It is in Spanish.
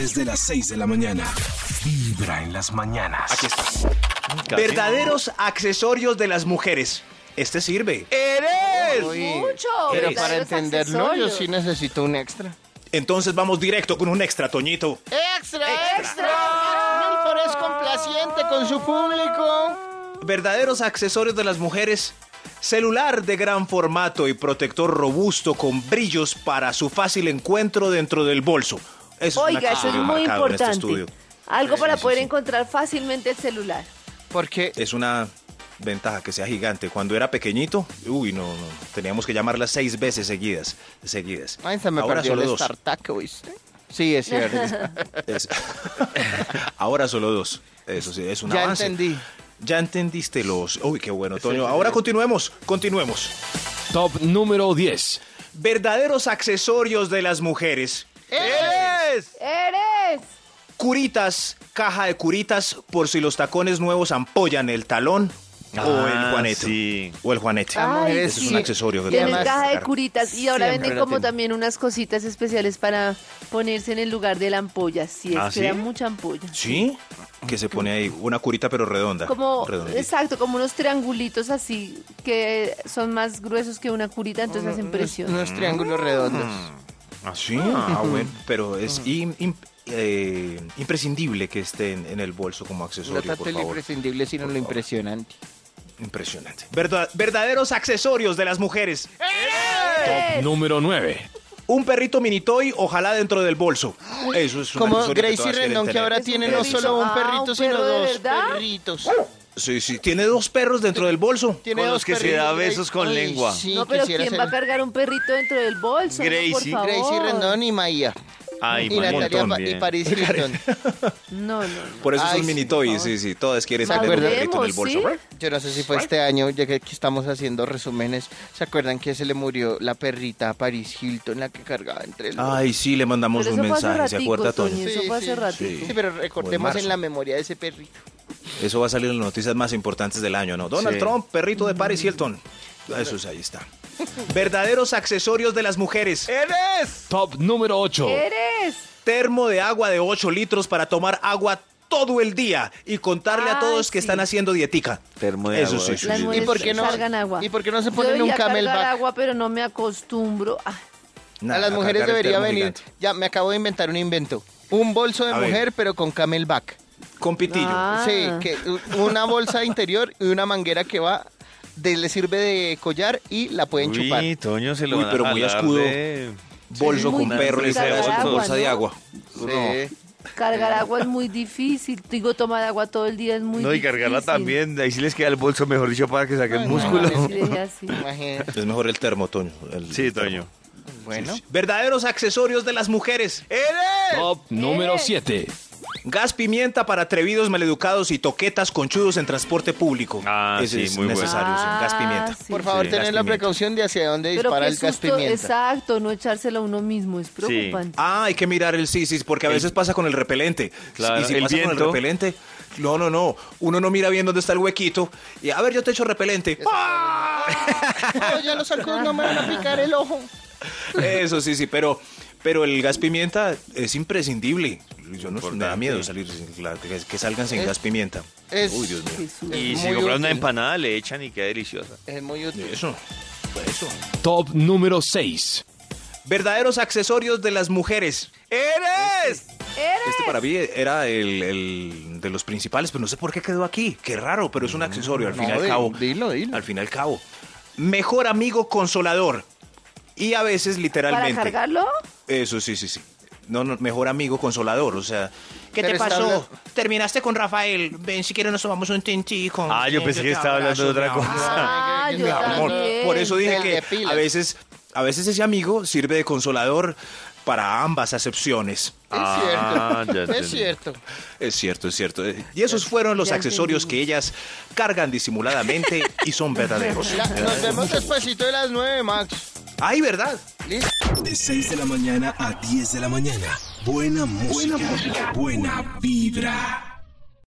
Desde las 6 de la mañana. Vibra en las mañanas. Aquí está. Verdaderos accesorios de las mujeres. Este sirve. ¡Eres! Mucho. Pero verdaderos para entenderlo, yo accesorios. sí necesito un extra. Entonces vamos directo con un extra, Toñito. ¡Extra! Milford es complaciente con su público. Verdaderos accesorios de las mujeres. Celular de gran formato y protector robusto con brillos para su fácil encuentro dentro del bolso. Eso es un Oiga, eso es accesorio muy marcado en este importante. estudio. Algo para sí, poder sí. encontrar fácilmente el celular. Porque Es una ventaja que sea gigante. Cuando era pequeñito, no, teníamos que llamarlas 6 veces seguidas. ay, se me Ahora perdió solo el 2. StarTAC, ¿oíste? Sí, es cierto. Es- Ahora solo 2. Eso sí, es un Ya avance. entendí. Ya entendiste los... Uy, qué bueno, Toño. Ahora continuemos. Top número 10. Verdaderos accesorios de las mujeres. ¡Eres! ¡Eres! Curitas, caja de curitas por si los tacones nuevos ampollan el talón o el juanete. Sí. O el juanete. Ay, Ese es un accesorio que Tienen tenemos que caja de sacar. curitas y ahora Siempre venden la como tienen. también unas cositas especiales para ponerse en el lugar de la ampolla. Sí, es ¿Ah, que sí? da mucha ampolla. ¿Sí? Que se pone ahí una curita pero redonda. Como, Redondita. exacto, como unos triangulitos así que son más gruesos que una curita, entonces hacen presión. Unos triángulos redondos. ¿Ah, sí? Ah, bueno. Pero es imprescindible que esté en el bolso como No accesorio, tanto por el favor. imprescindible, sino lo impresionante. Impresionante. Verdaderos accesorios de las mujeres. Top número 9. Un perrito mini toy, ojalá dentro del bolso. Eso es un Como accesorio que Gracie todas quieren Rendón, que tener. ahora Es un tiene no perrito. solo un Ah, perrito, ¿un sino perro de dos verdad? perritos. Sí, tiene 2 perros dentro del bolso. Tiene Con dos los que se perritos, da besos con Ay, lengua. Sí, No, pero quisiera ¿quién ser va a cargar un perrito dentro del bolso? No, Gracie. por favor. Gracie Rendón y Maía. Ay, Y Natalia montón, y bien. Paris Hilton. No. Por eso es Ay, un mini sí, toy, no. sí. Todas quieren ¿Se tener un acuerdan? perrito en el bolso. ¿Sí? Yo no sé si fue este año, ya que aquí estamos haciendo resúmenes. ¿Se acuerdan que se le murió la perrita a Paris Hilton, la que cargaba entre el... Ay, sí, le mandamos Pero un eso fue hace mensaje, ¿se ratico, acuerda, Toño? Toño, eso fue hace ratico. Sí, pero recordemos marzo. en la memoria de ese perrito. Eso va a salir en las noticias más importantes del año, ¿no? Donald Sí. Trump, perrito de Paris Hilton. Eso es, ahí está. Verdaderos accesorios de las mujeres. ¡Eres! Top número 8. ¡Eres! Termo de agua de 8 litros para tomar agua todo el día y contarle a Ay, todos que sí. están haciendo dietica. Termo de Eso agua, sí, sí, sí, Las sí. mujeres ¿Y por qué no- cargan agua. y por qué no se Yo ponen un debería cargar camelback? agua, pero no me acostumbro. Ay, Nada, A las mujeres cargar el debería termo venir. gigante. Ya, me acabo de inventar un invento. Un bolso de A ver. mujer, pero con camelback. Con pitillo. Ah. Sí, que una bolsa interior y una manguera que va, le sirve de collar y la pueden chupar. Uy, Toño se lo Uy, van a pero muy jalar escudo. de- Bolso muy con perro y difícil pedazo cargar con agua, bolsa de ¿no? agua. Sí. cargar agua es muy difícil. Digo, tomar agua todo el día es muy No, y difícil. cargarla también. Ahí sí les queda el bolso, mejor dicho, para que saquen Ay, músculo. no, Sí, dejé así. Imagínate. Es mejor el termo, Toño. Sí, el termo. Toño. Bueno. Verdaderos accesorios de las mujeres. Top número 7. Gas pimienta para atrevidos, maleducados y toquetas conchudos en transporte público. Ah, Ese sí, es muy bueno. necesario, sí, gas pimienta. Sí. Por favor, Sí, tener gas la pimienta. precaución de hacia dónde Pero dispara qué el gas susto, pimienta. exacto, no echárselo a uno mismo, es preocupante. Ah, hay que mirar el sí, porque a veces pasa con el repelente. Claro, y si el pasa con el viento. repelente, no. Uno no mira bien dónde está el huequito. Y a ver, yo te echo repelente. ¡Ah! No, ya los zancudos no me van a picar el ojo. Eso sí, pero el gas pimienta es imprescindible. Yo no me da miedo salir que salgan sin gas pimienta. Es, Uy, Dios mío. Jesús. Y Es si muy compran una útil. empanada, le echan y queda deliciosa. es muy útil. Eso. Top número 6. Verdaderos accesorios de las mujeres. ¡Eres! Este para mí era el de los principales, pero no sé por qué quedó aquí. Qué raro, pero es un accesorio al fin y al cabo. Dilo. Al fin y al cabo. Mejor amigo consolador. Y a veces ¿Para literalmente. cargarlo? Eso sí. No, mejor amigo consolador, o sea, ¿qué Pero te está pasó? hablando- Terminaste con Rafael, ven si quieres nos tomamos un tintico. Ah, yo pensé que estaba hablando de otra cosa. Ah, Ay, yo mi amor, también. Por eso dije El que de pilas. a veces ese amigo sirve de consolador para ambas acepciones. Ah, ya Es entendí. cierto. Es cierto. Y esos fueron los Ya accesorios entendimos. que ellas cargan disimuladamente y son verdaderos. Nos vemos despuesito de las 9, Max. Ay, ¿verdad? ¿Listo? De 6 de la mañana a 10 de la mañana. Buena música. Buena vibra.